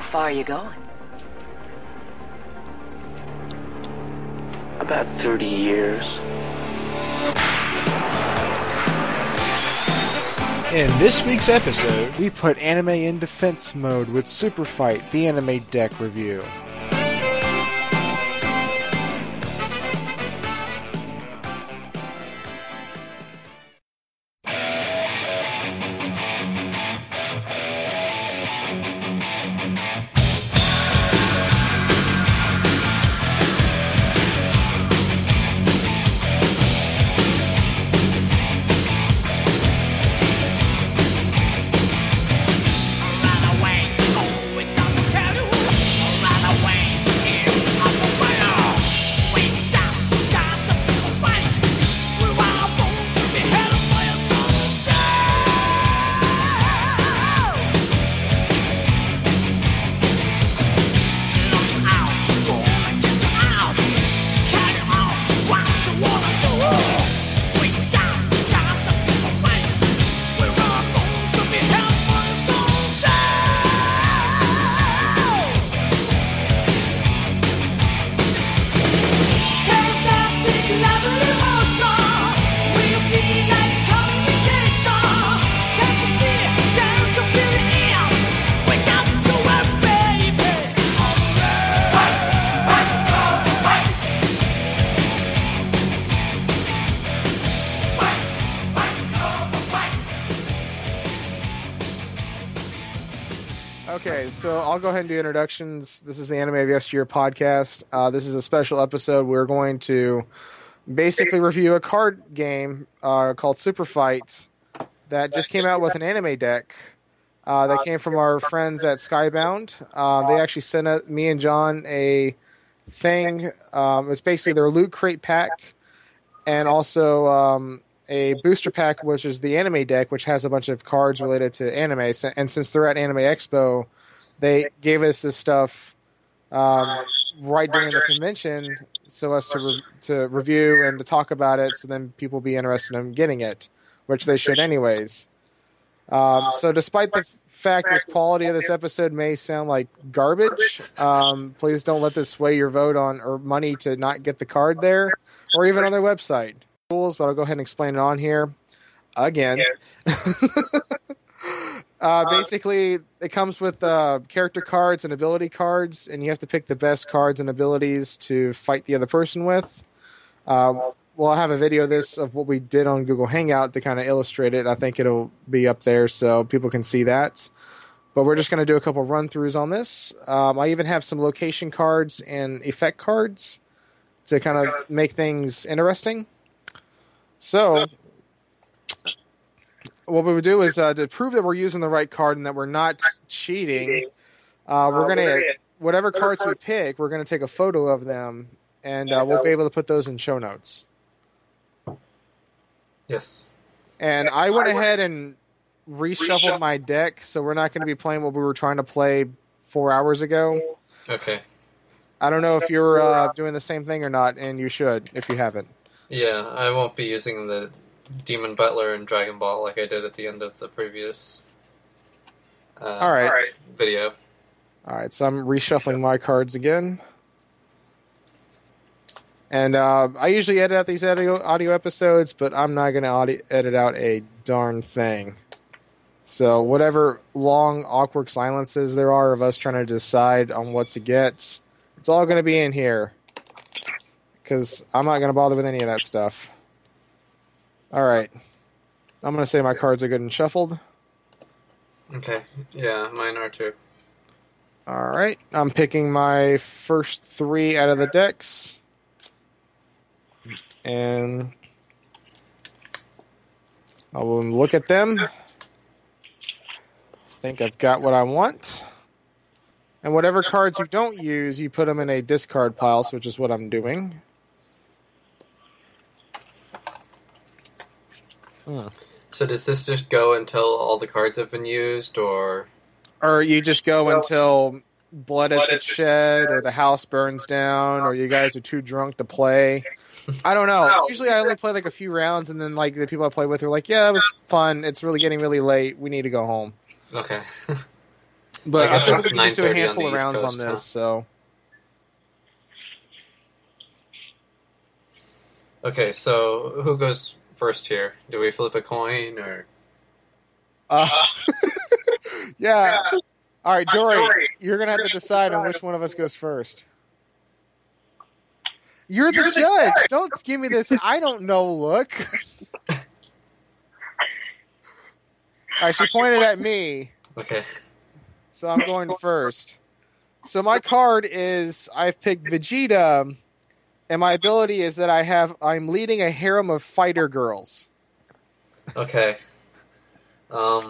far are you going? About 30 years. In this week's episode, we put anime in defense mode with Super Fight, the anime deck review. Okay, so I'll go ahead and do introductions. This is the Anime of Yesteryear podcast. This is a special episode. We're going to basically review a card game called Super Fight that just came out with an anime deck that came from our friends at Skybound. They actually sent me and John a thing. It's basically their loot crate pack and also a booster pack, which is the anime deck, which has a bunch of cards related to anime. And since they're at Anime Expo, they gave us this stuff right during the convention so as to review and to talk about it, so then people be interested in getting it, which they should anyways. So despite the fact this quality of this episode may sound like garbage, please don't let this sway your vote on or money to not get the card there or even on their website. Rules, but I'll go ahead and explain it on here again. Basically, it comes with character cards and ability cards, and you have to pick the best cards and abilities to fight the other person with. Well, I'll have a video of what we did on Google Hangout to kind of illustrate it. I think it'll be up there so people can see that. But we're just going to do a couple run-throughs on this. I even have some location cards and effect cards to kind of make things interesting. So, what we would do is to prove that we're using the right card and that we're not cheating, we're going to, whatever cards we pick, we're going to take a photo of them, and we'll be able to put those in show notes. Yes. And I went ahead and reshuffled my deck, so we're not going to be playing what we were trying to play 4 hours ago. Okay. I don't know if you're doing the same thing or not, and you should, if you haven't. Yeah, I won't be using the Demon Butler and Dragon Ball like I did at the end of the previous video. Alright, so I'm reshuffling my cards again. And I usually edit out these audio episodes, but I'm not going to edit out a darn thing. So whatever long, awkward silences there are of us trying to decide on what to get, it's all going to be in here. Because I'm not going to bother with any of that stuff. Alright. I'm going to say my cards are good and shuffled. Okay. Yeah, mine are too. Alright. I'm picking my first 3 out of the decks. And I will look at them. Think I've got what I want. And whatever cards you don't use, you put them in a discard pile, which is what I'm doing. So does this just go until all the cards have been used, or you just go until blood has been shed, or the house burns down, or you guys are too drunk to play? I don't know. Usually I only play like a few rounds, and then like the people I play with are like, yeah, that was fun. It's really getting really late. We need to go home. Okay. But I I guess think we it's can just do a 9:30 on handful the of East rounds Coast, on this. huh? So Okay, so who goes first here? Do we flip a coin or? uh, yeah. All right, Dory, you're gonna have to decide on which one of us goes first. You're the judge. Don't give me this I don't know look. All right, she pointed at me, Okay. so I'm going first. So my card is I've picked Vegeta, and my ability is that I'm leading a harem of fighter girls. Okay. Um.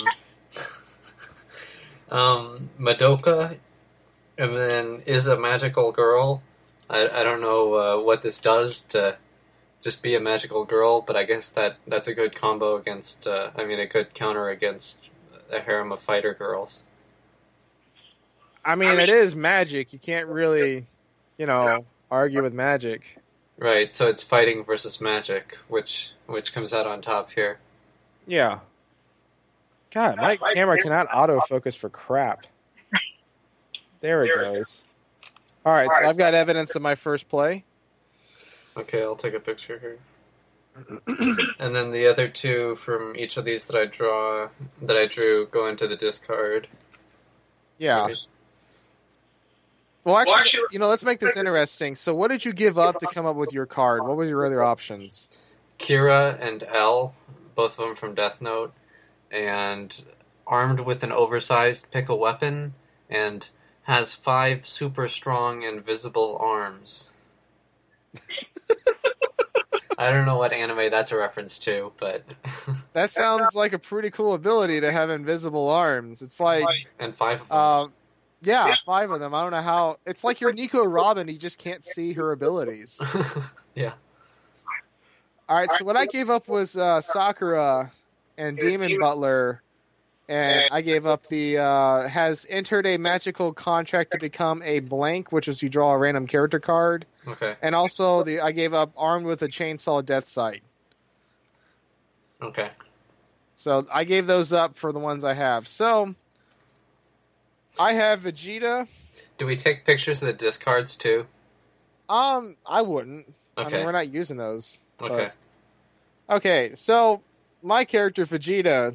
Madoka, and then is a magical girl. I don't know what this does to just be a magical girl, but I guess that's a good combo against. A good counter against a harem of fighter girls. I mean, it is magic. You can't really, argue with magic. Right. So it's fighting versus magic, which comes out on top here. Yeah. God, my camera cannot autofocus for crap. There it goes. All right, so I've got evidence of my first play. Okay, I'll take a picture here. And then the other two from each of these that I drew, go into the discard. Yeah. Right. Well, actually, let's make this interesting. So what did you give up to come up with your card? What were your other options? Kira and L, both of them from Death Note, and armed with an oversized pickle weapon, and has 5 super strong invisible arms. I don't know what anime that's a reference to, but That sounds like a pretty cool ability to have invisible arms. It's like, and 5 of them. yeah, 5 of them. I don't know how. It's like you're Nico Robin. You just can't see her abilities. Yeah. All right, so what I gave up was Sakura and Demon Butler, and I gave up the has entered a magical contract to become a blank, which is you draw a random character card, Okay. and also I gave up armed with a chainsaw death sight. Okay. So I gave those up for the ones I have. So I have Vegeta. Do we take pictures of the discards too? I wouldn't. I Okay. mean, we're not using those. Okay. Okay, so my character Vegeta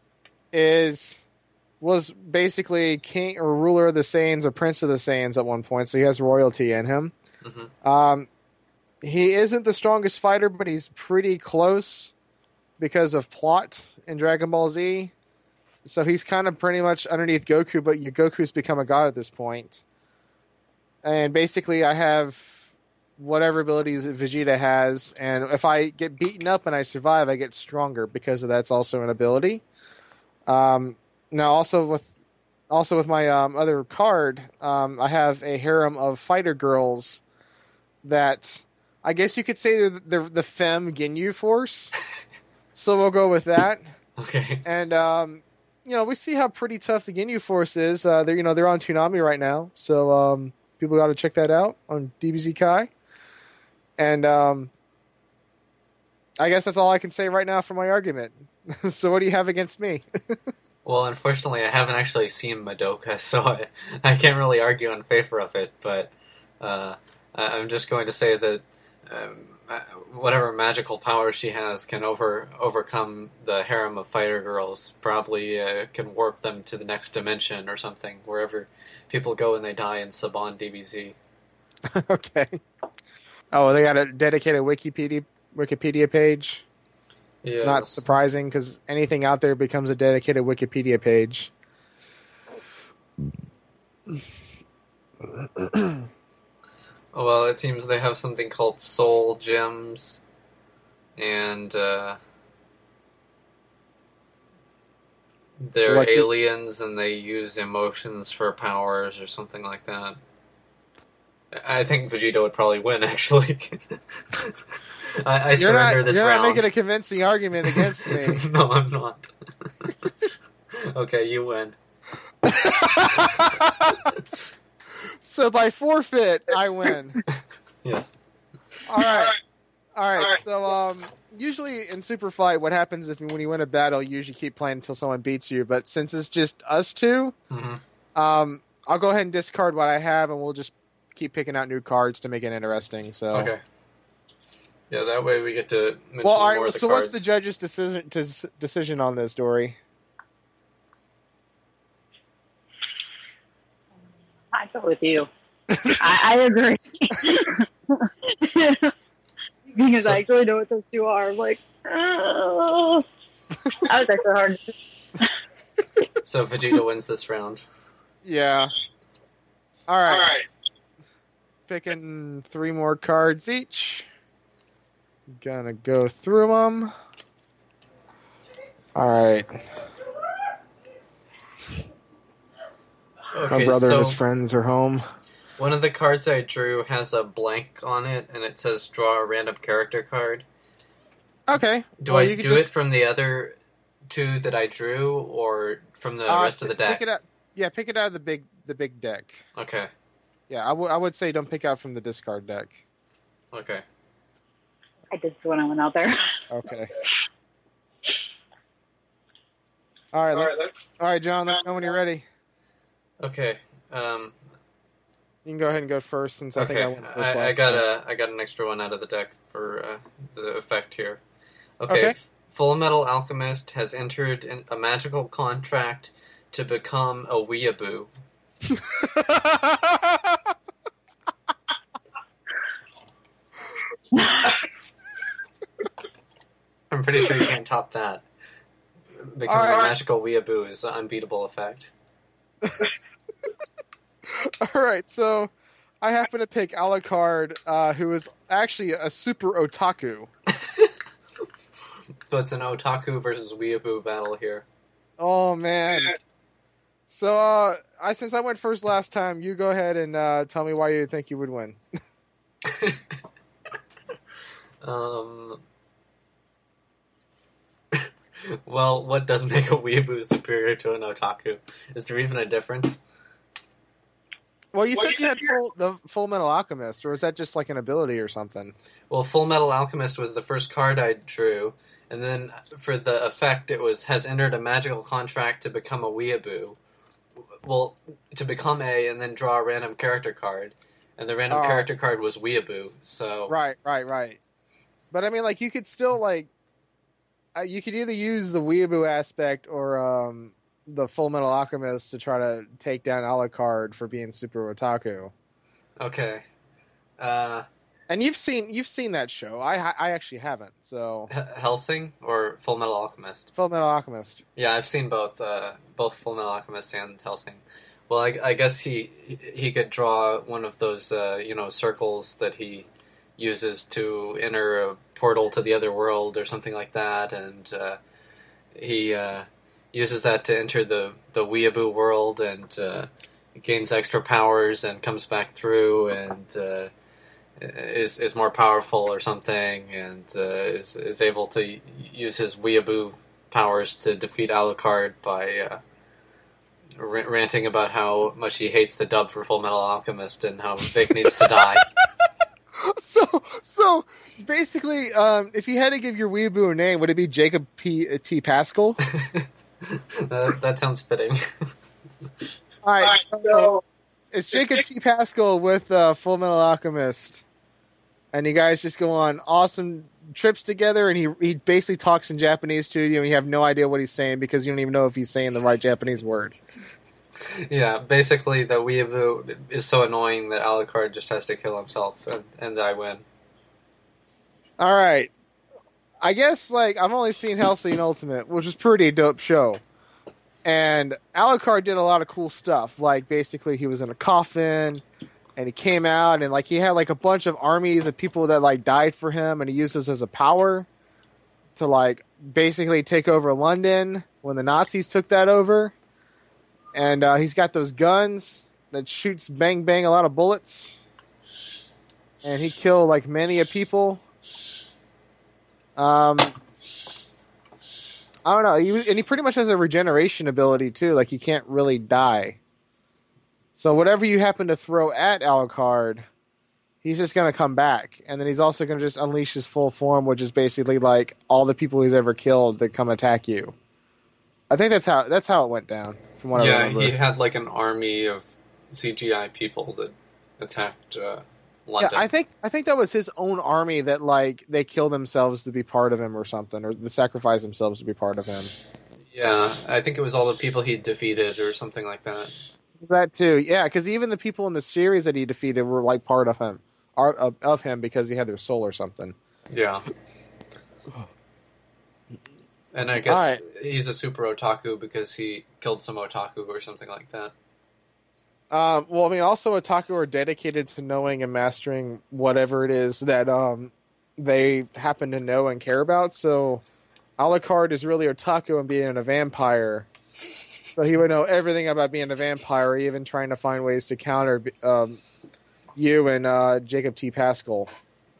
was basically king or ruler of the Saiyans or prince of the Saiyans at one point, so he has royalty in him. Mm-hmm. He isn't the strongest fighter, but he's pretty close because of plot in Dragon Ball Z. So he's kind of pretty much underneath Goku, but Goku's become a god at this point. And basically, I have whatever abilities Vegeta has, and if I get beaten up and I survive, I get stronger because of that's also an ability. Now, also with my other card, I have a harem of fighter girls that I guess you could say they're the Femme Ginyu Force. So we'll go with that. Okay. And we see how pretty tough the Ginyu Force is. They're on Toonami right now, so people got to check that out on DBZ Kai. And I guess that's all I can say right now for my argument. So what do you have against me? Well, unfortunately, I haven't actually seen Madoka, so I can't really argue in favor of it, but I'm just going to say that whatever magical power she has can overcome the harem of fighter girls, probably can warp them to the next dimension or something, wherever people go and they die in Saban DBZ. Okay. Oh, they got a dedicated Wikipedia page. Yeah. Not surprising, because anything out there becomes a dedicated Wikipedia page. Well, it seems they have something called soul gems, and they're Like it- aliens and they use emotions for powers or something like that. I think Vegeta would probably win, actually. I surrender this you're round. not making a convincing argument against me. No, I'm not. Okay, you win. So by forfeit, I win. Yes. All right. So usually in Super Fight, what happens when you win a battle, you usually keep playing until someone beats you. But since it's just us two, Mm-hmm. I'll go ahead and discard what I have, and we'll just keep picking out new cards to make it interesting. So Okay. Yeah, that way we get to mention Well, all right. more of the So, cards. what's the judge's decision on this, Dory? I go with you. I agree. Because I actually know what those two are. I'm like, oh. That was actually hard. So Vegeta wins this round. Yeah. All right. Picking 3 more cards each. Gonna go through them. All right. Okay, My brother so and his friends are home. one of the cards I drew has a blank on it, and it says draw a random character card. Okay. Do Well, I you could do just- it from the other 2 that I drew, or from the rest of the deck? Pick it out. Yeah, pick it out of the big deck. Okay, Yeah, I would say don't pick out from the discard deck. okay. I did when I went out there. Okay. All right, John. Let me know when you're ready. Okay. You can go ahead and go first, since I think I Okay. went first I last got time. I got an extra one out of the deck for the effect here. Okay. Okay. Full Metal Alchemist has entered a magical contract to become a weeaboo. I'm pretty sure you can't top that. Becoming a Alright. magical weeaboo is an unbeatable effect. All right, so I happen to pick Alucard, who is actually a super otaku. So it's an otaku versus weeaboo battle here. Oh man! So, since I went first last time, you go ahead and tell me why you think you would win. Well, what does make a weeaboo superior to an otaku? Is there even a difference? Well, you said you had the Full Metal Alchemist, or is that just like an ability or something? Well, Full Metal Alchemist was the first card I drew, and then for the effect, it was has entered a magical contract to become a weeaboo. Well, to become and then draw a random character card, and the random character card was weeaboo. So Right. But I mean, like, you could still you could either use the weeaboo aspect or the Full Metal Alchemist to try to take down Alucard for being super otaku. okay. And you've seen that show. I actually haven't. So Helsing or Full Metal Alchemist? Full Metal Alchemist. Yeah, I've seen both Full Metal Alchemist and Helsing. Well, I guess he could draw one of those circles that he uses to enter a portal to the other world or something like that, and he uses that to enter the weeaboo world and gains extra powers and comes back through and is more powerful or something, and is able to use his weeaboo powers to defeat Alucard by ranting about how much he hates the dub for Full Metal Alchemist and how Vic needs to die. So basically, if you had to give your weeaboo a name, would it be Jacob T. Pascal? That sounds fitting. All right, so it's Jacob T. Pascal with Full Metal Alchemist, and you guys just go on awesome trips together, and he basically talks in Japanese to you, and you have no idea what he's saying because you don't even know if he's saying the right Japanese word. Yeah, basically the weeaboo is so annoying that Alucard just has to kill himself, and I win. All right, I guess I've only seen Hellsing Ultimate, which is a pretty dope show. And Alucard did a lot of cool stuff. Like, basically, he was in a coffin, and he came out, and he had a bunch of armies of people that died for him, and he used this as a power to basically take over London when the Nazis took that over. And he's got those guns that shoots bang bang a lot of bullets, and he killed many of people. I don't know. He pretty much has a regeneration ability, too. He can't really die. So whatever you happen to throw at Alucard, he's just going to come back. And then he's also going to just unleash his full form, which is basically all the people he's ever killed that come attack you. I think that's how it went down. From what I Yeah, remember. he had like an army of CGI people that attacked Yeah, London. I think that was his own army that like they killed themselves to be part of him or something, or they sacrificed themselves to be part of him. Yeah, I think it was all the people he defeated or something like that. Is that too? Yeah, because even the people in the series that he defeated were like part of him, of him because he had their soul or something. Yeah. And I guess Alright. he's a super otaku because he killed some otaku or something like that. Well, I mean, also otaku are dedicated to knowing and mastering whatever it is that they happen to know and care about. So, Alucard is really otaku and being a vampire. So he would know everything about being a vampire, even trying to find ways to counter you and Jacob T. Pascal.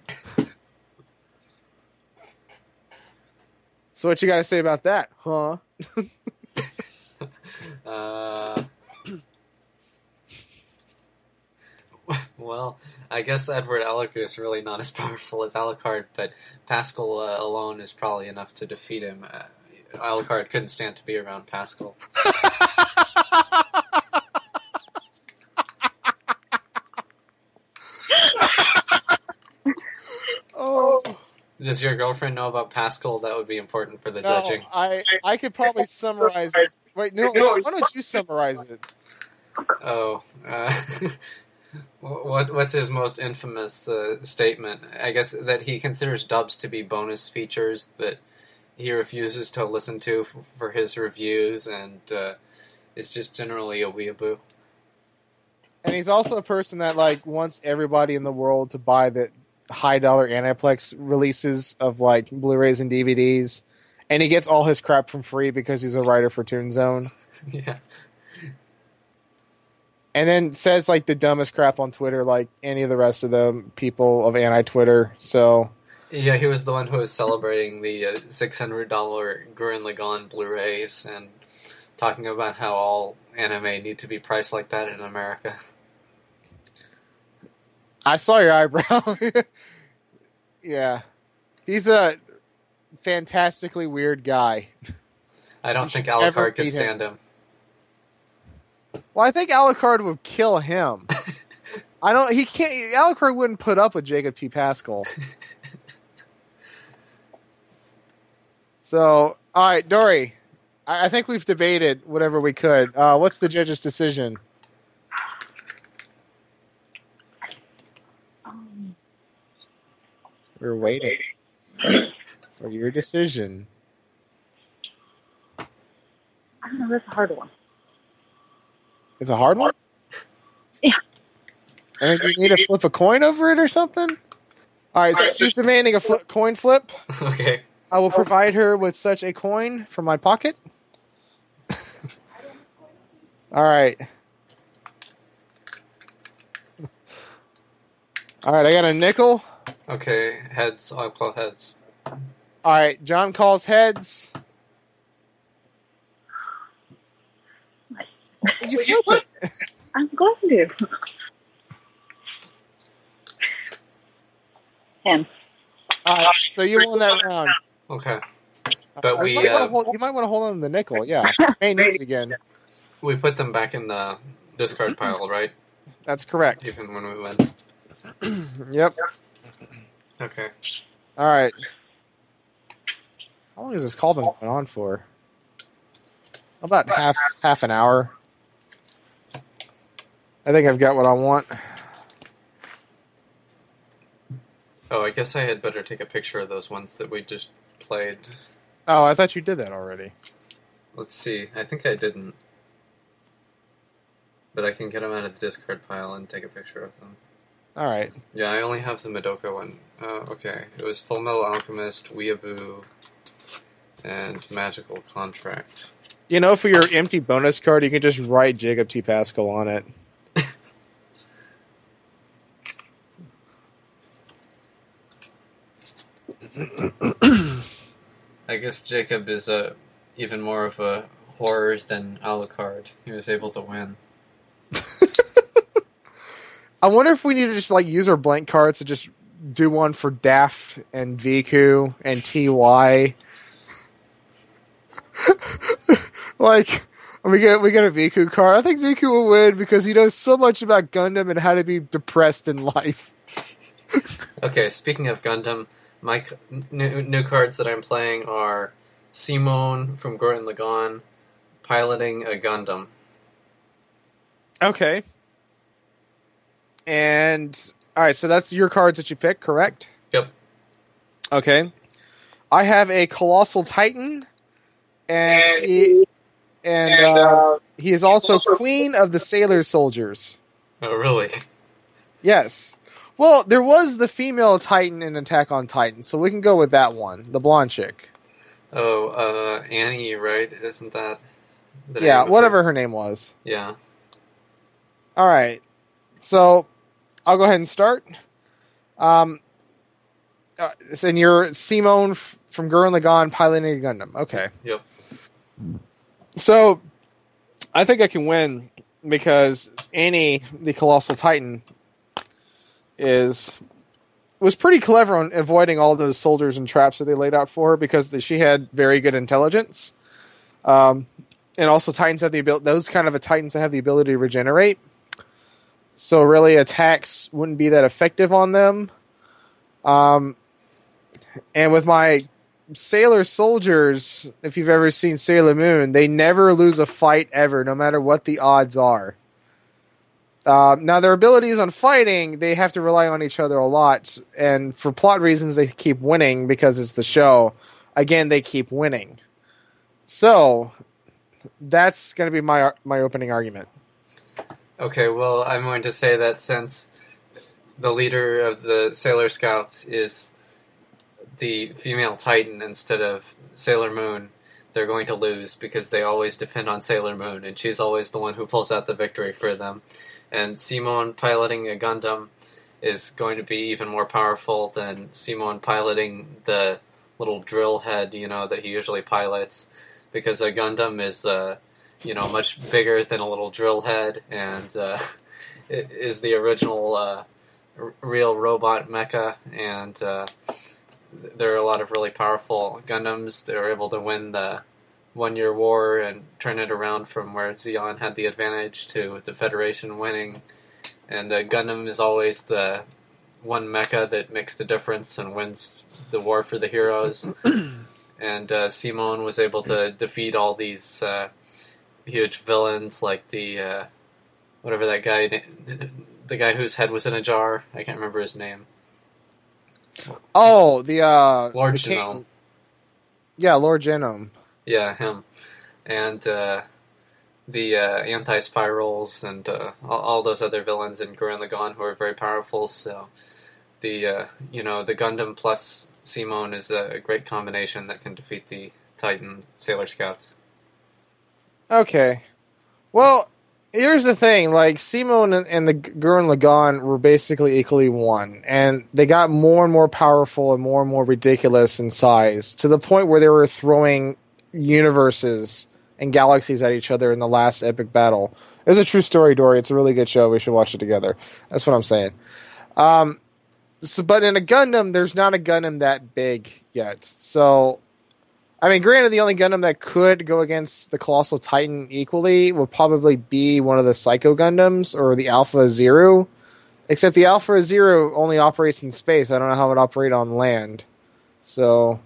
So what you got to say about that, huh? Well, I guess Edward Alec is really not as powerful as Alucard, but Pascal alone is probably enough to defeat him. Alucard couldn't stand to be around Pascal. Oh. Does your girlfriend know about Pascal? That would be important for the No, judging. I could probably summarize it. Wait, no, why don't you summarize it? Oh, what's his most infamous statement? I guess that he considers dubs to be bonus features that he refuses to listen to for his reviews, and is just generally a weeaboo. And he's also a person that like wants everybody in the world to buy the high dollar Aniplex releases of like Blu-rays and DVDs, and he gets all his crap from free because he's a writer for Toon Zone. Yeah. And then says like the dumbest crap on Twitter, like any of the rest of the people of anti-Twitter. So Yeah, he was the one who was celebrating the $600 Gurren Lagann Blu-rays and talking about how all anime need to be priced like that in America. I saw your eyebrow. Yeah, he's a fantastically weird guy. I don't You think should never Alucard could beat him. stand him. Well, I think Alucard would kill him. I don't. He can't. Alucard wouldn't put up with Jacob T. Pascal. So, all right, Dory. I think we've debated whatever we could. What's the judge's decision? We're waiting for your decision. I don't know. That's a hard one. It's a hard one? Yeah. And you need to flip a coin over it or something? All right, so she's demanding a coin flip. Okay. I will provide her with such a coin from my pocket. All right. All right, I got a nickel. Okay, heads. I'll call heads. All right, John calls heads. You flip it. I'm going to. Him. All right, so you won that round. Okay. But You might want to hold on to the nickel. Yeah, may need it again. we put them back in the discard pile, right? That's correct. Even when we win. Yep. Okay. All right. How long has this call been going on for? About half an hour. I think I've got what I want. Oh, I guess I had better take a picture of those ones that we just played. Oh, I thought you did that already. Let's see. I think I didn't. But I can get them out of the discard pile and take a picture of them. All right. Yeah, I only have the Madoka one. Okay. It was Full Metal Alchemist, Weeaboo, and Magical Contract. You know, for your empty bonus card, you can just write Jacob T. Pascal on it. I guess Jacob is even more of a horror than Alucard. He was able to win. I wonder if we need to just like use our blank cards to just do one for Daft and Viku and TY. Like, we get a Viku card. I think Viku will win because he knows so much about Gundam and how to be depressed in life. Okay, speaking of Gundam, my new cards that I'm playing are Simone from Gurren Lagann piloting a Gundam. Okay. And, alright, so that's your cards that you pick, correct? Yep. Okay. I have a Colossal Titan, and he is also Queen of the Sailor Soldiers. Oh, really? Yes. Well, there was the female Titan in Attack on Titan, so we can go with that one, the blonde chick. Oh, Annie, right? Isn't that the Yeah, name of whatever her name was. Yeah. All right. So, I'll go ahead and start. And you're Simone from Gurren Lagann piloting a Gundam. Okay. Yep. So, I think I can win because Annie, the Colossal Titan, was pretty clever on avoiding all those soldiers and traps that they laid out for her because she had very good intelligence. And also Titans have the ability, those kind of Titans that have the ability to regenerate. So really attacks wouldn't be that effective on them. And with my Sailor Soldiers, if you've ever seen Sailor Moon, they never lose a fight ever, no matter what the odds are. Now, their abilities on fighting, they have to rely on each other a lot. And for plot reasons, they keep winning because it's the show. Again, they keep winning. So, that's going to be my opening argument. Okay, well, I'm going to say that since the leader of the Sailor Scouts is the female Titan instead of Sailor Moon, they're going to lose because they always depend on Sailor Moon, and she's always the one who pulls out the victory for them. And Simone piloting a Gundam is going to be even more powerful than Simone piloting the little drill head, that he usually pilots, because a Gundam is, much bigger than a little drill head, and it is the original real robot mecha, and there are a lot of really powerful Gundams that are able to win the 1 Year War and turn it around from where Zeon had the advantage to the Federation winning. And Gundam is always the one mecha that makes the difference and wins the war for the heroes. And Simone was able to defeat all these huge villains like the whatever that guy, the guy whose head was in a jar. I can't remember his name. Oh, the Lord the Genome. Yeah, Lord Genome. Yeah, him. And the anti-spirals and all those other villains in Gurren Lagann who are very powerful. So the the Gundam plus Simone is a great combination that can defeat the Titan Sailor Scouts. Okay. Well, here's the thing. Like, Simone and the Gurren Lagann were basically equally one. And they got more and more powerful and more ridiculous in size, to the point where they were throwing universes and galaxies at each other in the last epic battle. It's a true story, Dory. It's a really good show. We should watch it together. That's what I'm saying. But in a Gundam, there's not a Gundam that big yet. So, I mean, granted, the only Gundam that could go against the Colossal Titan equally would probably be one of the Psycho Gundams or the Alpha Zero. Except the Alpha Zero only operates in space. I don't know how it would operate on land. So,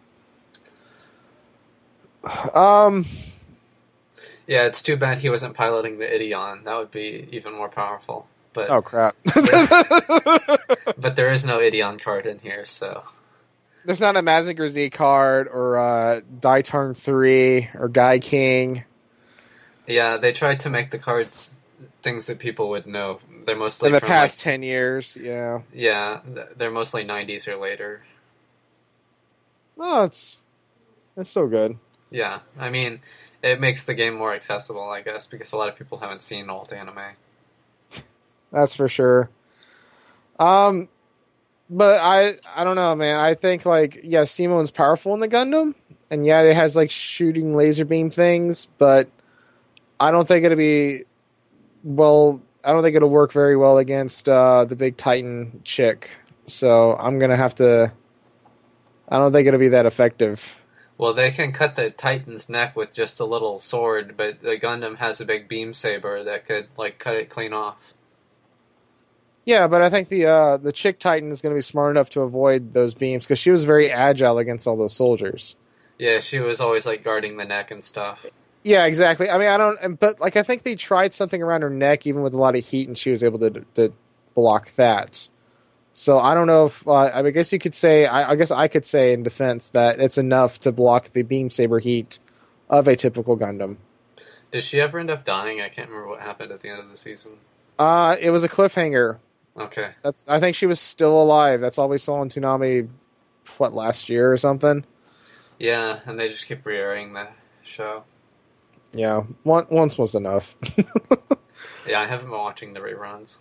yeah, it's too bad he wasn't piloting the Ideon. That would be even more powerful. But oh crap! But there is no Ideon card in here, so there's not a Mazinger Z card or Daitarn 3 or Guy King. Yeah, they tried to make the cards things that people would know. They're mostly in the from past 10 years. Yeah. Yeah, they're mostly 90s or later. Oh, it's so good. Yeah, I mean, it makes the game more accessible, I guess, because a lot of people haven't seen old anime. That's for sure. But I don't know, man. I think, like, yeah, Simone's powerful in the Gundam, and yeah, it has, like, shooting laser beam things, but I don't think it'll be, well, I don't think it'll work very well against the big Titan chick. So I'm going to have to, I don't think it'll be that effective. Well, they can cut the Titan's neck with just a little sword, but the Gundam has a big beam saber that could cut it clean off. Yeah, but I think the chick Titan is going to be smart enough to avoid those beams because she was very agile against all those soldiers. Yeah, she was always guarding the neck and stuff. Yeah, exactly. I mean, I think they tried something around her neck, even with a lot of heat, and she was able to block that. So I don't know if I guess you could say I guess I could say in defense that it's enough to block the beam saber heat of a typical Gundam. Did she ever end up dying? I can't remember what happened at the end of the season. It was a cliffhanger. Okay. I think she was still alive. That's all we saw in Toonami, last year or something? Yeah, and they just keep re-airing the show. Yeah, once was enough. Yeah, I haven't been watching the reruns.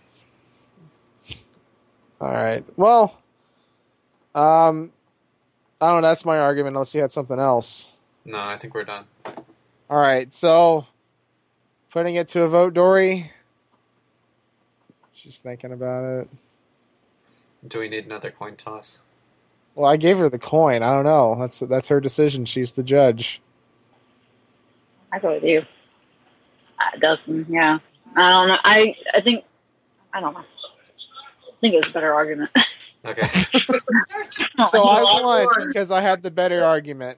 All right. Well, I don't know. That's my argument, unless you had something else. No, I think we're done. All right. So, putting it to a vote, Dory. She's thinking about it. Do we need another coin toss? Well, I gave her the coin. I don't know. That's her decision. She's the judge. I go with you. Dustin, yeah. I don't know. I think, I don't know. I think it's a better argument. Okay. So I won because I had the better argument.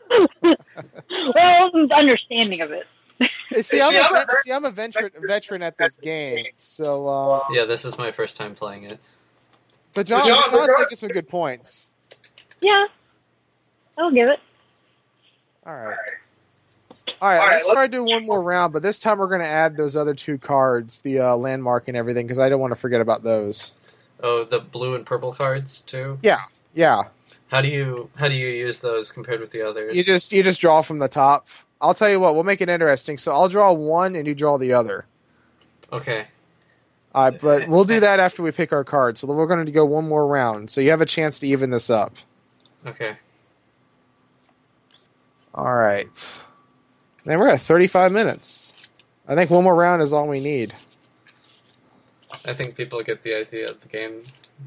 Well, understanding of it. See, I'm a veteran at this game. So Yeah, this is my first time playing it. but John's making some good points. Yeah. I'll give it. All right. Let's try to do one more round, but this time we're going to add those other two cards, the landmark and everything, because I don't want to forget about those. Oh, the blue and purple cards too? Yeah. How do you use those compared with the others? You just draw from the top. I'll tell you what, we'll make it interesting. So I'll draw one and you draw the other. Okay. All right, but we'll do that after we pick our cards. So we're going to go one more round. So you have a chance to even this up. Okay. All right. Man, we're at 35 minutes. I think one more round is all we need. I think people get the idea of the game.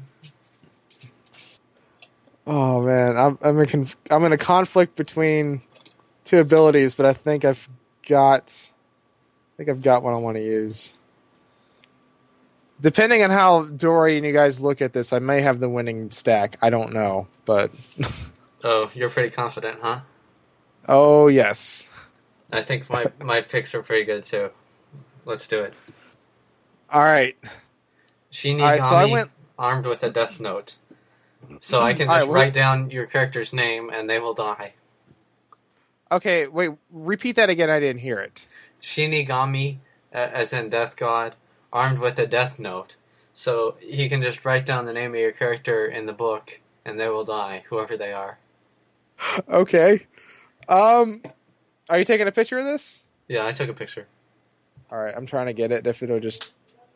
Oh man, I'm in a conflict between two abilities, but I think I've got what I want to use. Depending on how Dory and you guys look at this, I may have the winning stack. I don't know, but Oh, you're pretty confident, huh? oh yes. I think my picks are pretty good too. Let's do it. All right. Shinigami so I went armed with a death note. So I can All just right, well- write down your character's name and they will die. Okay, wait. Repeat that again. I didn't hear it. Shinigami, as in death god, armed with a death note. So he can just write down the name of your character in the book and they will die, whoever they are. Okay. Are you taking a picture of this? Yeah, I took a picture. All right, I'm trying to get it. If it'll just.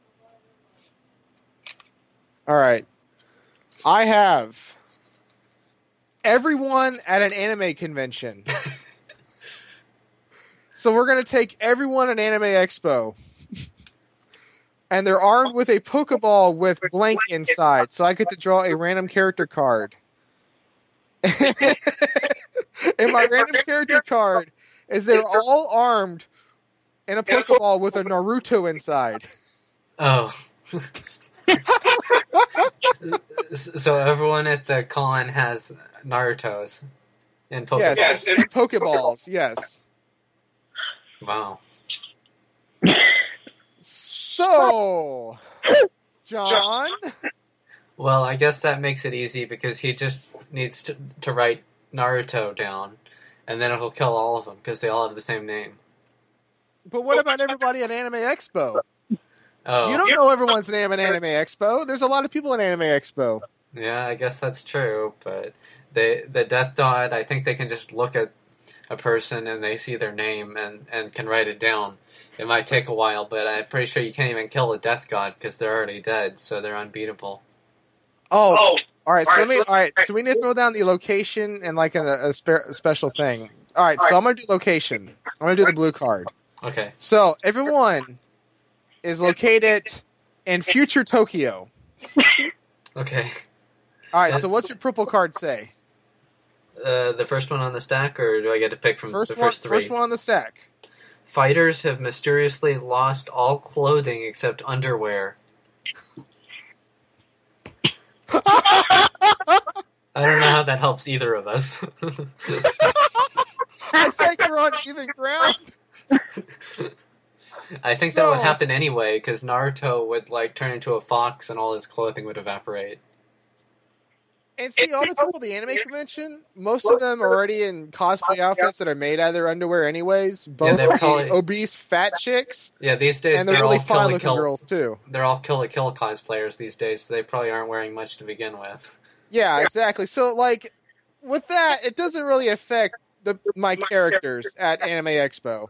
All right. I have everyone at an anime convention. So we're going to take everyone at Anime Expo. And they're armed with a Pokeball with blank inside. So I get to draw a random character card. And my random character card is they're all armed in a Pokeball with a Naruto inside. Oh. So everyone at the con has Naruto's and Pokeballs. Yes, and Pokeballs, yes. Wow. So, John? Well, I guess that makes it easy because he just needs to write Naruto down, and then it'll kill all of them because they all have the same name. But what about everybody at Anime Expo? Oh. You don't know everyone's name at Anime Expo. There's a lot of people at Anime Expo. Yeah, I guess that's true, but the Death Dot, I think they can just look at a person and they see their name and can write it down. It might take a while, but I'm pretty sure you can't even kill the Death God because they're already dead, so they're unbeatable. Oh, all right. So we need to throw down the location and like a special thing. All right. So I'm gonna do location. I'm gonna do the blue card. Okay. So everyone is located in future Tokyo. Okay. All right. So what's your purple card say? The first one on the stack, or do I get to pick from the first three? First one on the stack. Fighters have mysteriously lost all clothing except underwear. I don't know how that helps either of us. I think we're on even ground. I think that would happen anyway, because Naruto would turn into a fox and all his clothing would evaporate. And see, all the people at the anime convention, most of them are already in cosplay outfits that are made out of their underwear anyways. Both the obese fat chicks. Yeah, these days and they're really fine-looking girls too. They're all Kill la Kill cosplayers these days, so they probably aren't wearing much to begin with. Yeah, exactly. So, with that, it doesn't really affect my characters at Anime Expo.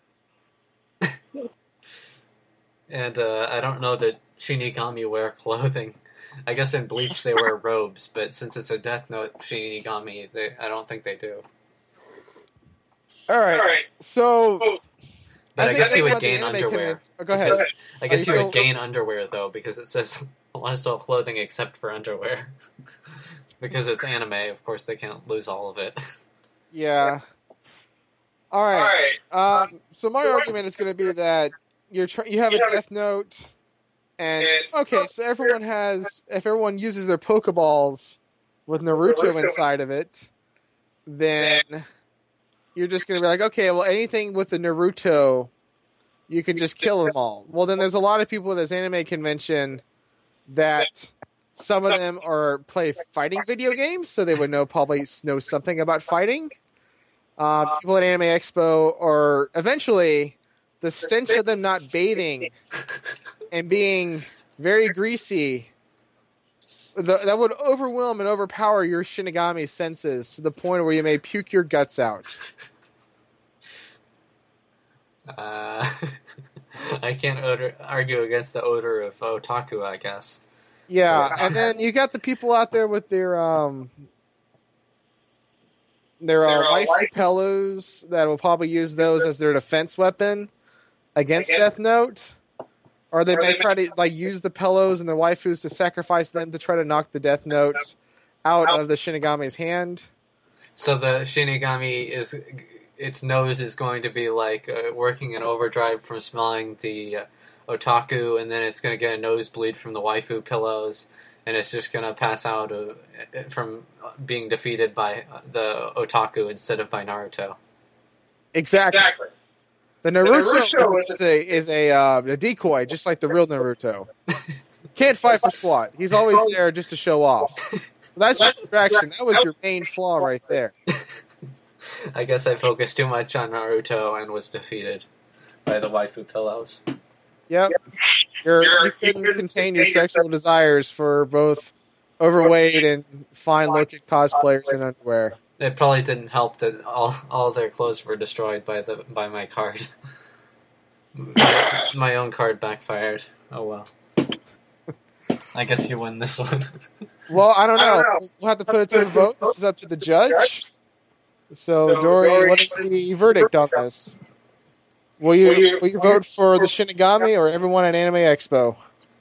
And I don't know that Shinigami wear clothing. I guess in Bleach they wear robes, but since it's a Death Note Shinigami, I don't think they do. All right. So, but I guess he would gain underwear. Go ahead. I guess he would gain underwear though, because it says lost all clothing except for underwear. Because it's anime, of course they can't lose all of it. Yeah. All right. So my argument is going to be that you have a Death Note, and okay, so if everyone uses their Pokeballs with Naruto inside of it, then you're just going to be like, okay, well, anything with the Naruto, you can just kill them all. Well, then there's a lot of people at this anime convention that some of them play fighting video games, so they would probably know something about fighting. People at Anime Expo, or eventually the stench of them not bathing and being very greasy, that would overwhelm and overpower your Shinigami senses to the point where you may puke your guts out. I can't argue against the odor of otaku, I guess. Yeah, and then you got the people out there with their waifu pillows that will probably use those as their defense weapon against Death Note. Or they may try to use the pillows and the waifus to sacrifice them to try to knock the Death Note out of the Shinigami's hand. So the Shinigami its nose is going to be working in overdrive from smelling the otaku, and then it's going to get a nosebleed from the waifu pillows, and it's just going to pass out from being defeated by the otaku instead of by Naruto. Exactly. The Naruto is a decoy, just like the real Naruto. Can't fight for squat. He's always there just to show off. That's your distraction. That was your main flaw right there. I guess I focused too much on Naruto and was defeated by the waifu pillows. Yep. You couldn't contain your sexual desires for both overweight and fine-looking cosplayers in underwear. It probably didn't help that all their clothes were destroyed by my card. My own card backfired. Oh well. I guess you win this one. Well, I don't know. We'll have to put it to a vote. This is up to the judge. So, Dory, what is the verdict on this? Will you vote for the Shinigami or everyone at Anime Expo?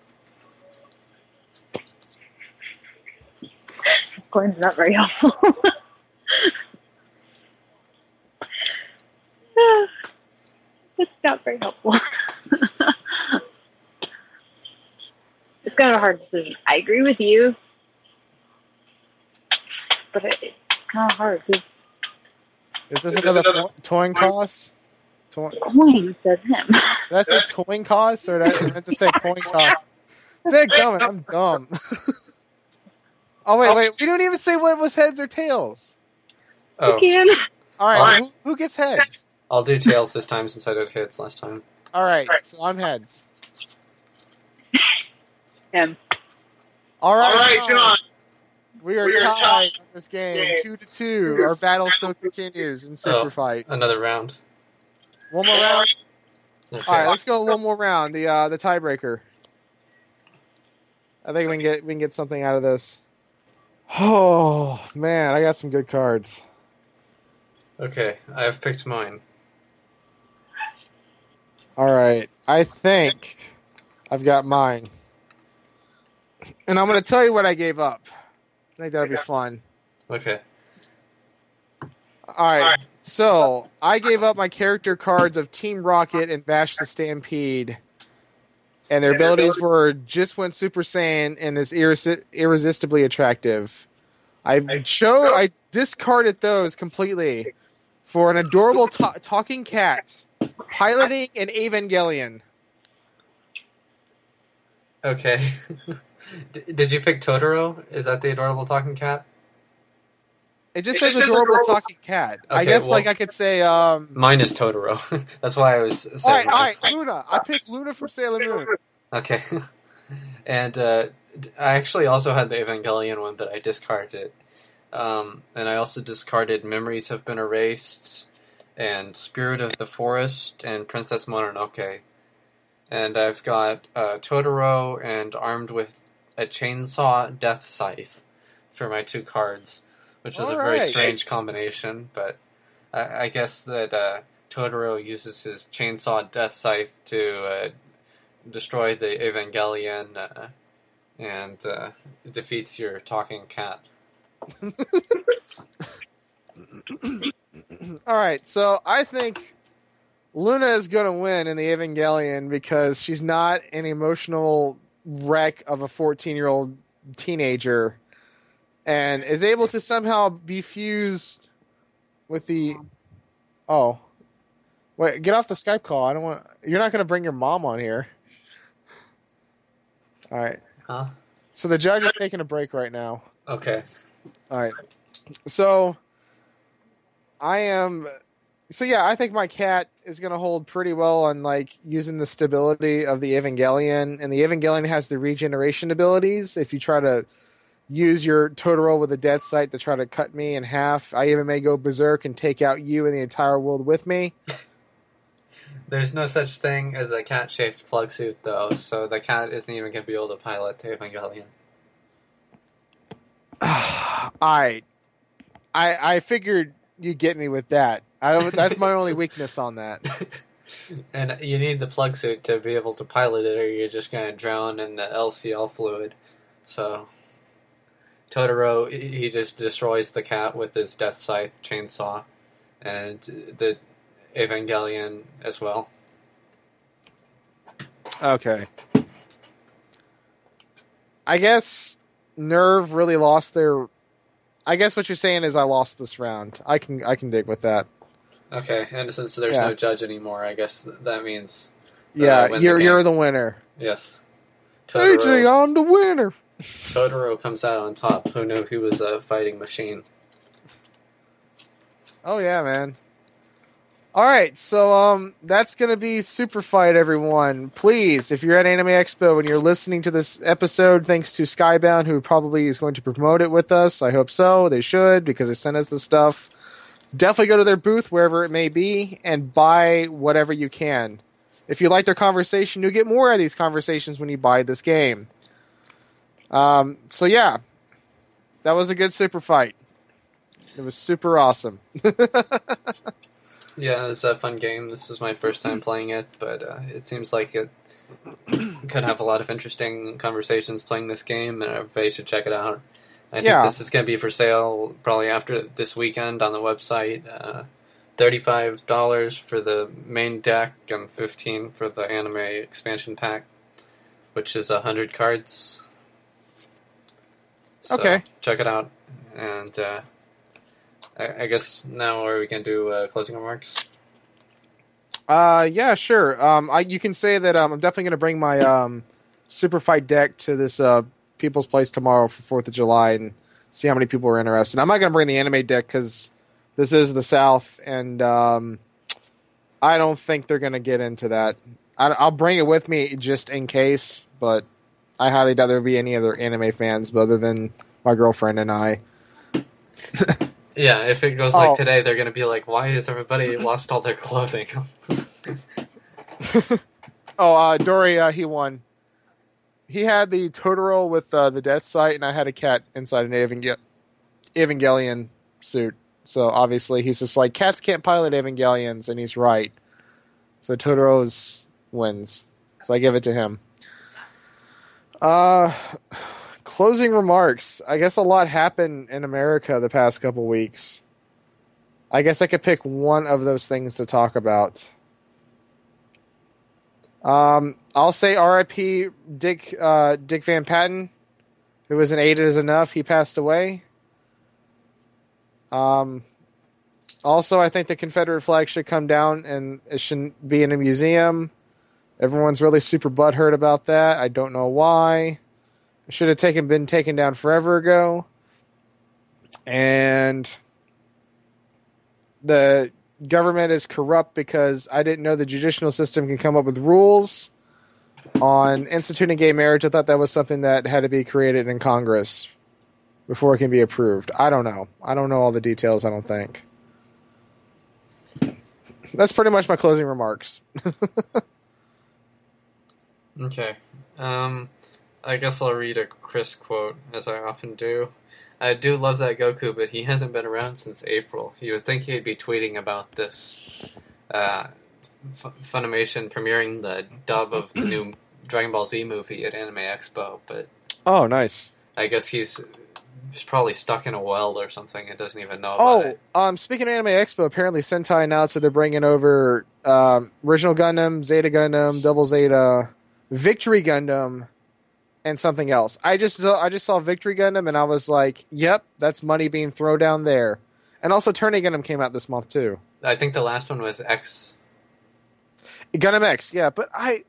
Coin's not very helpful. It's not very helpful. It's kind of a hard decision. I agree with you, but it's kind of hard. Is this another towing cost? Coin says him. Did I say towing cost, or did I meant to say coin cost? Dadgummit, I'm dumb. Oh, wait. We didn't even say what was heads or tails. Oh. Again. All right, who gets heads? I'll do tails this time since I did heads last time. All right, so I'm heads. Him. All right, John. We are tied in this game, 2-2. Our battle still continues in Super Fight. Another round. One more round? Okay. All right, let's go one more round. The tiebreaker. I think we can get something out of this. Oh man, I got some good cards. Okay, I have picked mine. All right, I think I've got mine, and I'm going to tell you what I gave up. I think that'll be fun. Okay. All right. So I gave up my character cards of Team Rocket and Vash the Stampede, and their abilities were just went Super Saiyan and is irresistibly attractive. I discarded those completely for an adorable talking cat piloting an Evangelion. Okay. Did you pick Totoro? Is that the adorable talking cat? It just says adorable talking cat. Okay, I guess well, like I could say mine is Totoro. That's why I was saying. All right, Luna. I picked Luna from Sailor Moon. Okay. And I actually also had the Evangelion one, but I discarded it. And I also discarded Memories Have Been Erased, and Spirit of the Forest, and Princess Mononoke. And I've got Totoro and Armed with a Chainsaw Death Scythe for my 2 cards, which is a very strange combination, but I guess that Totoro uses his Chainsaw Death Scythe to destroy the Evangelion and defeats your talking cat. All right, so I think Luna is going to win in the Evangelion because she's not an emotional wreck of a 14-year-old teenager and is able to somehow be fused with the... Oh. Wait, get off the Skype call. I don't want... You're not going to bring your mom on here. All right. Huh? So the judge is taking a break right now. Okay. All right. So I think my cat is going to hold pretty well on like using the stability of the Evangelion, and the Evangelion has the regeneration abilities. If you try to use your Totoro with a death sight to try to cut me in half, I even may go berserk and take out you and the entire world with me. There's no such thing as a cat-shaped plug suit, though, so the cat isn't even going to be able to pilot the Evangelion. I figured you'd get me with that. That's my only weakness on that. And you need the plug suit to be able to pilot it, or you're just going to drown in the LCL fluid. So, Totoro, he just destroys the cat with his death scythe chainsaw, and the Evangelion as well. Okay. I guess Nerve really lost their... I guess what you're saying is I lost this round. I can dig with that. Okay, and since there's no judge anymore, I guess that means... you're the winner. Yes. Totoro, AJ, I'm the winner! Totoro comes out on top. Who knew he was a fighting machine? Oh yeah, man. Alright, so that's going to be Super Fight, everyone. Please, if you're at Anime Expo and you're listening to this episode, thanks to Skybound, who probably is going to promote it with us. I hope so. They should, because they sent us the stuff. Definitely go to their booth, wherever it may be, and buy whatever you can. If you like their conversation, you'll get more of these conversations when you buy this game. So yeah, that was a good Super Fight. It was super awesome. Yeah, it's a fun game. This is my first time playing it, but it seems like it could have a lot of interesting conversations playing this game, and everybody should check it out. I think this is going to be for sale probably after this weekend on the website. $35 for the main deck and $15 for the anime expansion pack, which is 100 cards. So okay. Check it out. And I guess now are we going to do closing remarks? Yeah, sure. You can say that I'm definitely going to bring my Super Fight deck to this People's Place tomorrow for 4th of July and see how many people are interested. I'm not going to bring the anime deck because this is the South, and I don't think they're going to get into that. I'll bring it with me just in case, but I highly doubt there will be any other anime fans other than my girlfriend and I. Yeah, if it goes like today, they're going to be like, why has everybody lost all their clothing? Dory, he won. He had the Totoro with the death sight, and I had a cat inside an Evangelion suit. So obviously he's just like, cats can't pilot Evangelions, and he's right. So Totoro's wins. So I give it to him. Closing remarks. I guess a lot happened in America the past couple weeks. I guess I could pick one of those things to talk about. I'll say R.I.P. Dick Van Patten. It was an 8 is enough. He passed away. Also, I think the Confederate flag should come down and it shouldn't be in a museum. Everyone's really super butthurt about that. I don't know why. It should have been taken down forever ago. And the government is corrupt because I didn't know the judicial system can come up with rules on instituting gay marriage. I thought that was something that had to be created in Congress before it can be approved. I don't know. I don't know all the details, I don't think. That's pretty much my closing remarks. Okay. I guess I'll read a Chris quote, as I often do. I do love that Goku, but he hasn't been around since April. You would think he'd be tweeting about this. Funimation premiering the dub of the new Dragon Ball Z movie at Anime Expo, but Oh, nice. I guess he's probably stuck in a well or something and doesn't even know about it. Speaking of Anime Expo, apparently Sentai announced that they're bringing over Original Gundam, Zeta Gundam, Double Zeta, Victory Gundam, and something else. I just saw Victory Gundam, and I was like, yep, that's money being thrown down there. And also Turning Gundam came out this month, too. I think the last one was X. Gundam X, yeah, but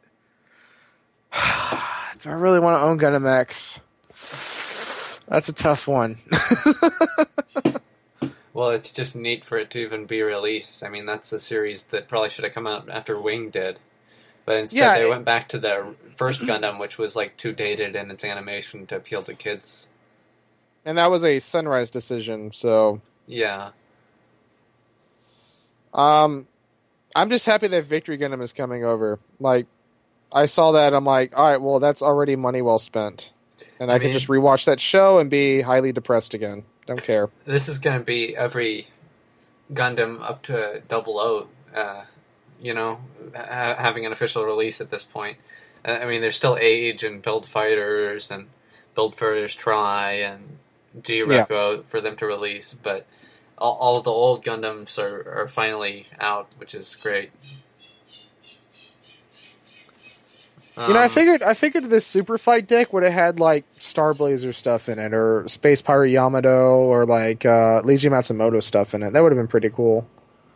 do I really want to own Gundam X? That's a tough one. Well, it's just neat for it to even be released. I mean, that's a series that probably should have come out after Wing did. But instead they went back to the first Gundam, which was like too dated in its animation to appeal to kids. And that was a Sunrise decision, so... Yeah. I'm just happy that Victory Gundam is coming over. Like, I saw that, I'm like, alright, well, that's already money well spent. And I can just rewatch that show and be highly depressed again. Don't care. This is going to be every Gundam up to 00, having an official release at this point. I mean, there's still Age and Build Fighters and Build Fighters Try and G-Reco for them to release, but all of the old Gundams are finally out, which is great. I figured this Super Fight deck would have had like Star Blazer stuff in it, or Space Pirate Yamato, or like Leiji Matsumoto stuff in it. That would have been pretty cool.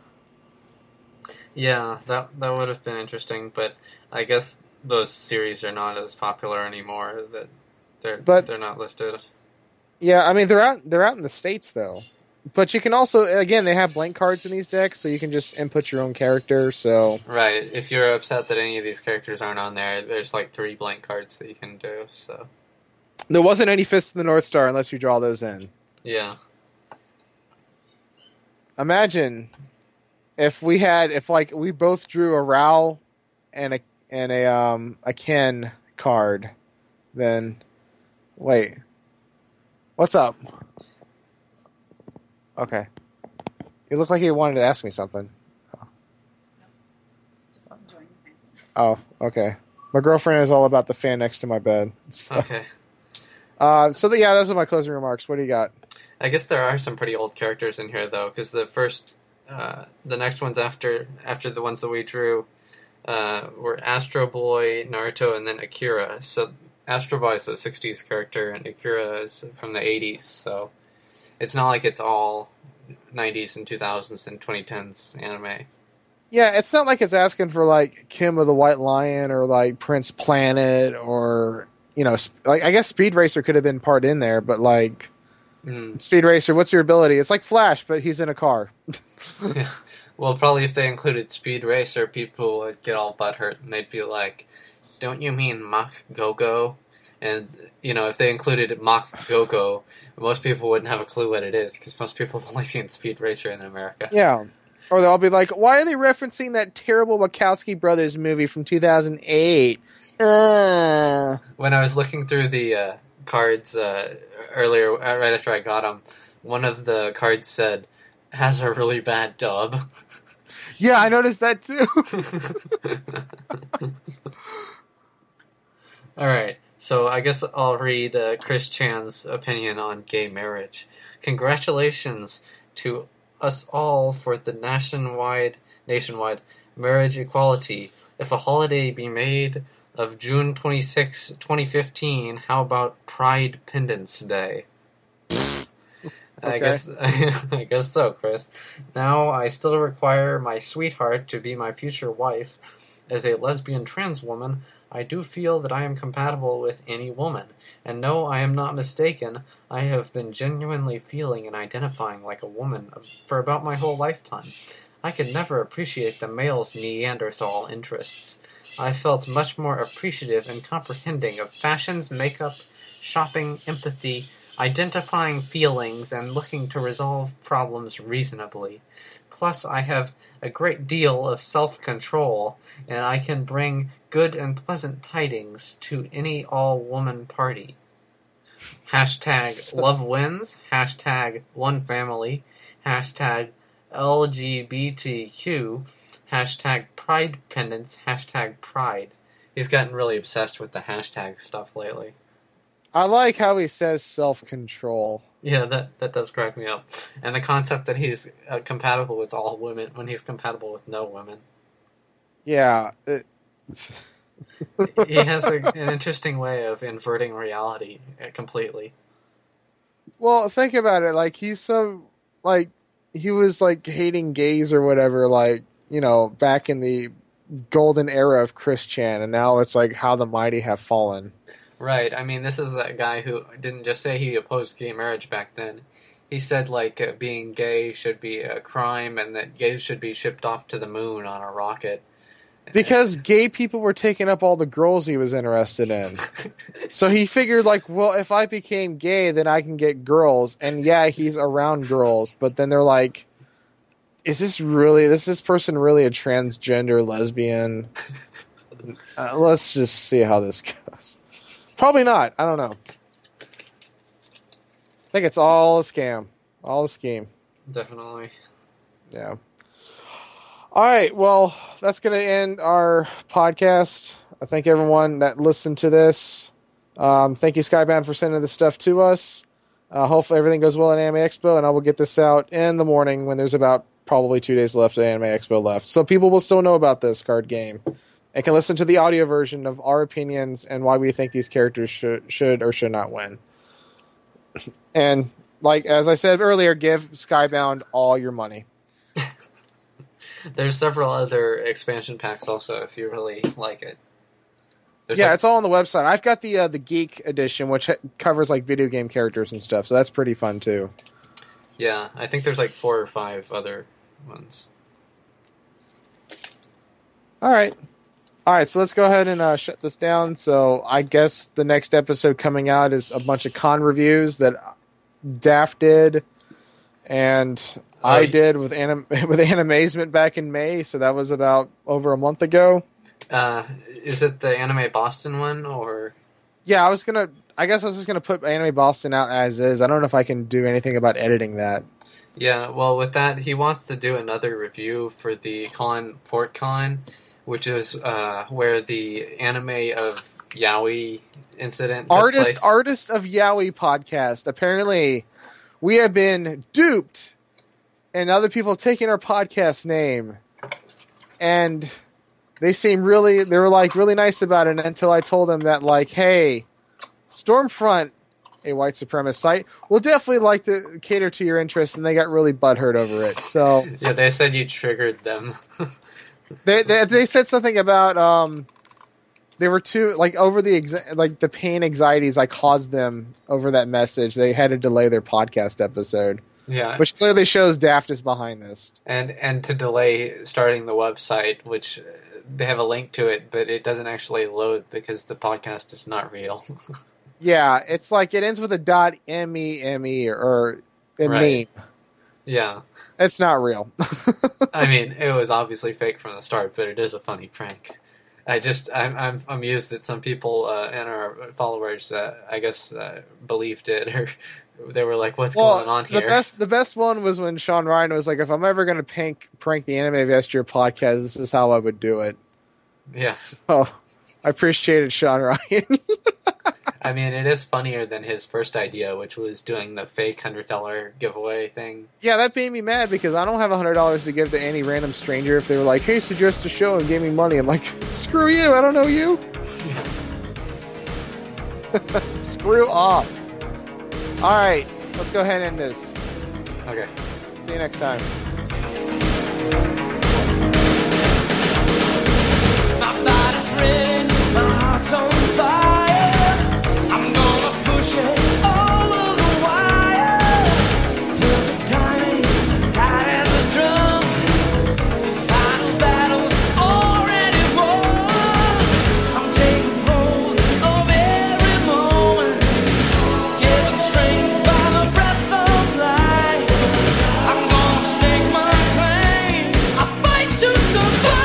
Yeah, that would have been interesting, but I guess those series are not as popular anymore. That they're not listed. Yeah, I mean they're out in the States though. But you can also, again, they have blank cards in these decks, so you can just input your own character, so... Right, if you're upset that any of these characters aren't on there, there's like 3 blank cards that you can do, so... There wasn't any Fist of the North Star unless you draw those in. Yeah. Imagine if we both drew a Rao and a Ken card, then... Wait. What's up? Okay. You look like you wanted to ask me something. Oh, okay. My girlfriend is all about the fan next to my bed. So. Okay. Those are my closing remarks. What do you got? I guess there are some pretty old characters in here, though, because the next ones after the ones that we drew were Astro Boy, Naruto, and then Akira. So Astro Boy is a 60s character, and Akira is from the 80s, so... It's not like it's all 90s and 2000s and 2010s anime. Yeah, it's not like it's asking for, like, Kim of the White Lion or, like, Prince Planet or, like, I guess Speed Racer could have been part in there, but, like, Speed Racer, what's your ability? It's like Flash, but he's in a car. Yeah. Well, probably if they included Speed Racer, people would get all butthurt, and they'd be like, don't you mean Mach Go-Go? And, if they included Mach Go-Go, most people wouldn't have a clue what it is, because most people have only seen Speed Racer in America. Yeah. Or they'll be like, why are they referencing that terrible Wachowski Brothers movie from 2008? When I was looking through the cards earlier, right after I got them, one of the cards said, has a really bad dub. Yeah, I noticed that too. Alright. So I guess I'll read Chris Chan's opinion on gay marriage. Congratulations to us all for the nationwide marriage equality. If a holiday be made of June 26, 2015, how about Pride Pendants Day? I guess so, Chris. Now I still require my sweetheart to be my future wife. As a lesbian trans woman, I do feel that I am compatible with any woman. And no, I am not mistaken. I have been genuinely feeling and identifying like a woman for about my whole lifetime. I could never appreciate the male's Neanderthal interests. I felt much more appreciative and comprehending of fashions, makeup, shopping, empathy, identifying feelings, and looking to resolve problems reasonably. Plus, I have a great deal of self-control, and I can bring good and pleasant tidings to any all-woman party. Hashtag love wins, hashtag one family, hashtag LGBTQ, hashtag pride pendants, hashtag pride. He's gotten really obsessed with the hashtag stuff lately. I like how he says self-control. Yeah, that does crack me up. And the concept that he's compatible with all women when he's compatible with no women. Yeah. He has an interesting way of inverting reality completely. Well, think about it. Like, he's so, like, he was, like, hating gays or whatever, like, you know, back in the golden era of Chris Chan, and now it's like how the mighty have fallen. Right. I mean, this is a guy who didn't just say he opposed gay marriage back then. He said, like, being gay should be a crime and that gays should be shipped off to the moon on a rocket. Because gay people were taking up all the girls he was interested in. So he figured, like, well, if I became gay, then I can get girls. And yeah, he's around girls. But then they're like, is this person really a transgender lesbian? Let's just see how this goes. Probably not. I don't know. I think it's all a scam. All a scheme. Definitely. Yeah. All right. Well, that's going to end our podcast. I thank everyone that listened to this. Thank you, Skybound, for sending this stuff to us. Hopefully everything goes well at Anime Expo, and I will get this out in the morning when there's about probably 2 days left of Anime Expo left. So people will still know about this card game and can listen to the audio version of our opinions and why we think these characters should or should not win. And like as I said earlier, give Skybound all your money. There's several other expansion packs also if you really like it. It's all on the website. I've got the Geek edition, which covers like video game characters and stuff, so that's pretty fun too. Yeah, I think there's like 4 or 5 other ones. All right, so let's go ahead and shut this down. So I guess the next episode coming out is a bunch of con reviews that Daft did, and I did with Animazement back in May, so that was about over a month ago. Is it the Anime Boston one, or? Yeah, I guess I was just gonna put Anime Boston out as is. I don't know if I can do anything about editing that. Yeah, well, with that, he wants to do another review for the PortCon, which is where the Anime of Yaoi incident took place. Artist of Yaoi podcast. Apparently, we have been duped, and other people have taken our podcast name, and they were like really nice about it until I told them that, like, hey, Stormfront, a white supremacist site, will definitely like to cater to your interests, and they got really butthurt over it. So yeah, they said you triggered them. they said something about they were too like over the pain anxieties I caused them over that message. They had to delay their podcast episode. Yeah, which clearly shows Daft is behind this, and to delay starting the website, which they have a link to it, but it doesn't actually load because the podcast is not real. Yeah, it's like it ends with a .me or a meme. Yeah, it's not real. I mean, it was obviously fake from the start, but it is a funny prank. I'm amused that some people in our followers, I guess, believed it, or they were like, "What's going on here?" The best one was when Sean Ryan was like, "If I'm ever going to prank the Anime of Yesteryear podcast, this is how I would do it." Yes. So I appreciated Sean Ryan. I mean, it is funnier than his first idea, which was doing the fake $100 giveaway thing. Yeah, that made me mad because I don't have $100 to give to any random stranger if they were like, hey, suggest a show and gave me money. I'm like, screw you, I don't know you. Screw off. All right, let's go ahead and end this. Okay. See you next time. My body's ready, my heart's on fire. I'm gonna push it over the wire. Perfect timing, tight as a drum. The final battle's already won. I'm taking hold of every moment, given strength by the breath of life. I'm gonna stake my claim. I fight to survive.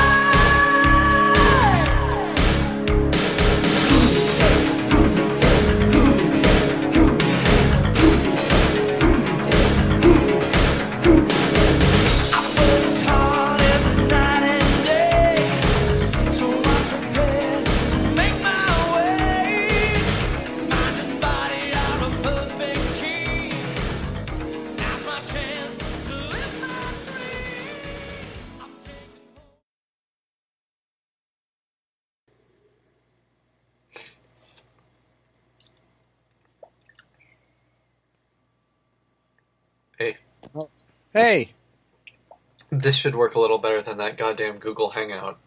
Hey, Hey. this should work a little better than that goddamn Google Hangout.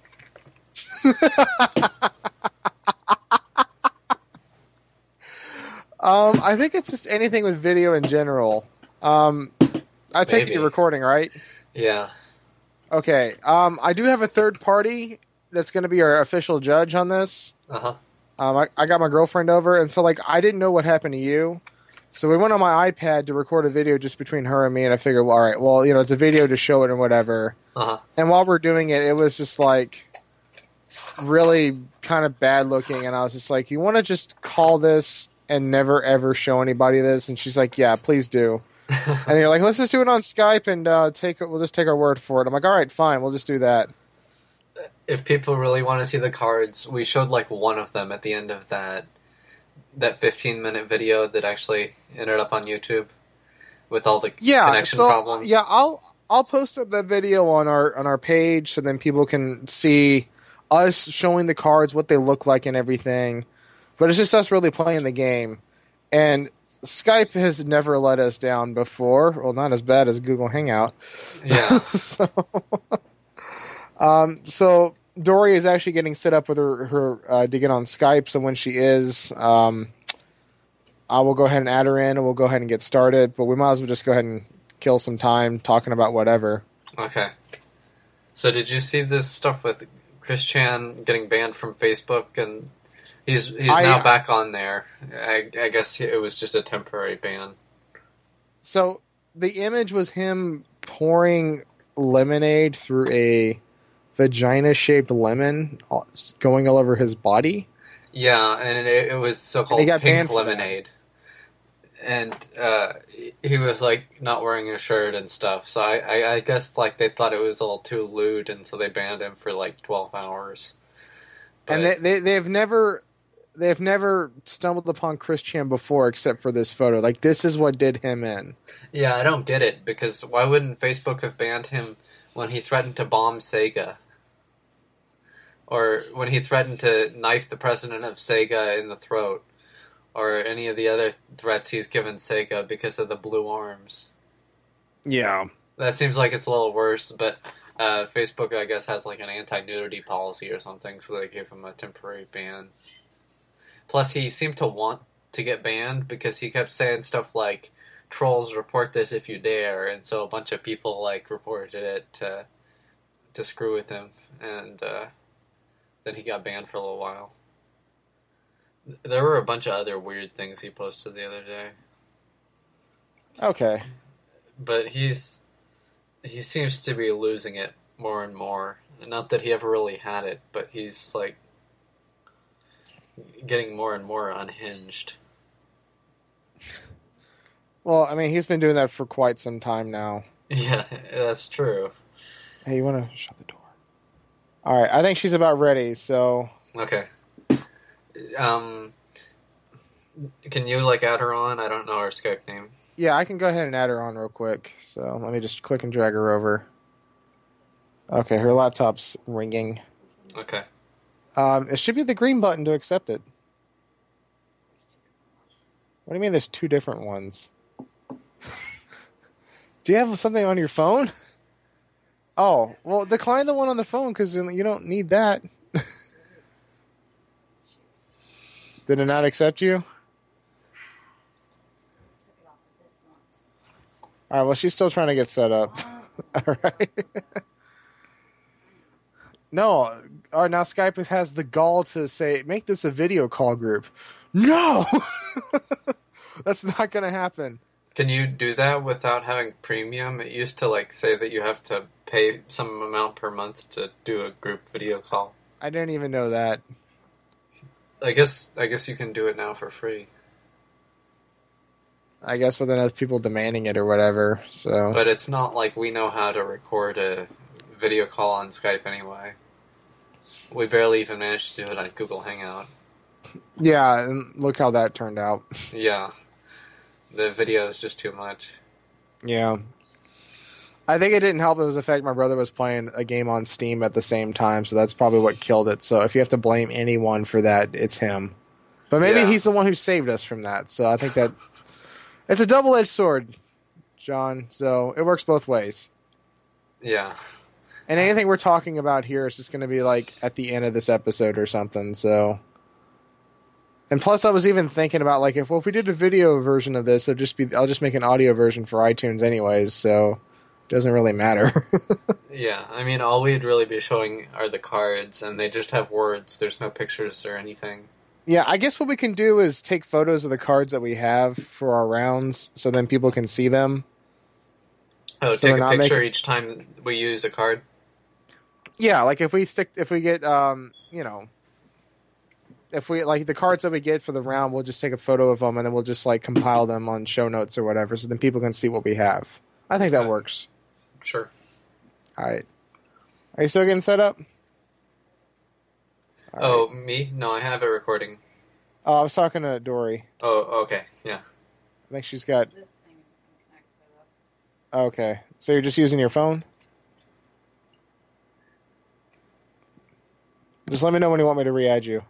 I think it's just anything with video in general. I take it Maybe. you're recording, right? Yeah. Okay. I do have a third party that's going to be our official judge on this. Uh-huh. I got my girlfriend over, and so I didn't know what happened to you. So we went on my iPad to record a video just between her and me, and I figured, well, all right, well, it's a video to show it and whatever. Uh-huh. And while we're doing it, it was just really kind of bad looking, and I was just like, you want to just call this and never ever show anybody this? And she's like, yeah, please do. And you're like, let's just do it on Skype and we'll just take our word for it. I'm like, all right, fine, we'll just do that. If people really want to see the cards, we showed one of them at the end of that 15-minute video that actually ended up on YouTube with all the connection problems. Yeah, I'll post up that video on our page so then people can see us showing the cards, what they look like and everything. But it's just us really playing the game. And Skype has never let us down before. Well, not as bad as Google Hangout. Yeah. So Dory is actually getting set up with her to get on Skype. So when she is, I will go ahead and add her in, and we'll go ahead and get started. But we might as well just go ahead and kill some time talking about whatever. Okay. So did you see this stuff with Chris Chan getting banned from Facebook, and he's now back on there? I guess it was just a temporary ban. So the image was him pouring lemonade through a vagina-shaped lemon going all over his body. Yeah, and it was so-called pink lemonade. And he was not wearing a shirt and stuff. So I guess they thought it was a little too lewd, and so they banned him for 12 hours. But, and they've never stumbled upon Chris Chan before except for this photo. This is what did him in. Yeah, I don't get it, because why wouldn't Facebook have banned him when he threatened to bomb Sega? Or when he threatened to knife the president of Sega in the throat? Or any of the other threats he's given Sega because of the blue arms? Yeah. That seems like it's a little worse, but Facebook, I guess, has an anti-nudity policy or something, so they gave him a temporary ban. Plus, he seemed to want to get banned because he kept saying stuff like, trolls report this if you dare, and so a bunch of people reported it to screw with him, and then he got banned for a little while. There were a bunch of other weird things he posted the other day. Okay. But he seems to be losing it more and more. Not that he ever really had it, but he's getting more and more unhinged. Well, I mean, he's been doing that for quite some time now. Yeah, that's true. Hey, you want to shut the door? All right, I think she's about ready, so... Okay. Can you like add her on? I don't know her Skype name. Yeah, I can go ahead and add her on real quick. So let me just click and drag her over. Okay, her laptop's ringing. Okay. It should be the green button to accept it. What do you mean there's two different ones? Do you have something on your phone? Oh, well, decline the one on the phone because you don't need that. Did it not accept you? All right, well, she's still trying to get set up. All right. No, now Skype has the gall to say, make this a video call group. No! That's not going to happen. Can you do that without having premium? It used to like say that you have to pay some amount per month to do a group video call. I didn't even know that. I guess you can do it now for free. I guess with enough people demanding it or whatever. So, But it's not like we know how to record a video call on Skype anyway. We barely even managed to do it on Google Hangout. yeah, and look how that turned out. Yeah. The video is just too much. Yeah. I think it didn't help. It was the fact my brother was playing a game on Steam at the same time, so that's probably what killed it. So if you have to blame anyone for that, it's him. But maybe he's the one who saved us from that. So I think that it's a double-edged sword, John. So it works both ways. Yeah. And anything we're talking about here is just going to be like at the end of this episode or something. So, and plus, I was even thinking about like if we did a video version of this, I'll just make an audio version for iTunes anyways. So it doesn't really matter. Yeah, I mean, all we'd really be showing are the cards, and they just have words. There's no pictures or anything. Yeah, I guess what we can do is take photos of the cards that we have for our rounds, so then people can see them. Oh, So take we're a not picture each time we use a card? Yeah, like if we get, if we like the cards that we get for the round, we'll just take a photo of them and then we'll just like compile them on show notes or whatever, so then people can see what we have. I think that works. Sure. All right. Are you still getting set up? All right. Me? No, I have it recording. Oh, I was talking to Dory. Oh, okay, yeah. I think she's got. This thing is connected up. Okay, so you're just using your phone? Just let me know when you want me to re-add you.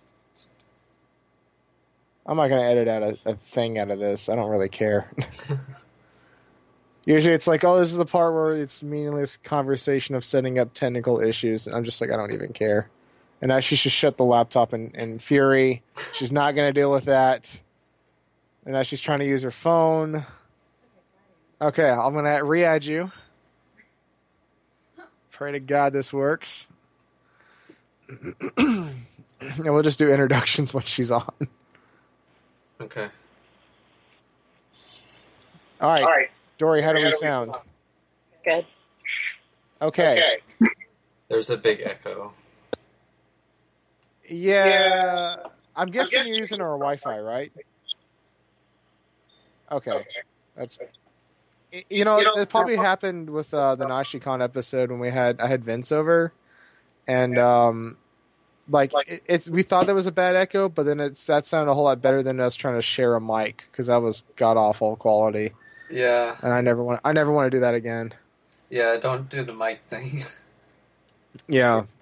I'm not going to edit out a thing out of this. I don't really care. Usually it's like, oh, this is the part where it's meaningless conversation of setting up technical issues. And I'm just like, I don't even care. And now she should shut the laptop in fury. She's not going to deal with that. And now she's trying to use her phone. Okay, I'm going to re-add you. Pray to God this works. And we'll just do introductions when she's on. Okay. All right. Dory, how do we sound? Good. Okay. There's a big echo. Yeah. I'm guessing you're using our Wi-Fi, right? Okay. That's. You know, it probably happened with the NashiCon episode when I had Vince over, and we thought there was a bad echo, but then that sounded a whole lot better than us trying to share a mic because that was god awful quality. Yeah. And I never want to do that again. Yeah, don't do the mic thing. Yeah.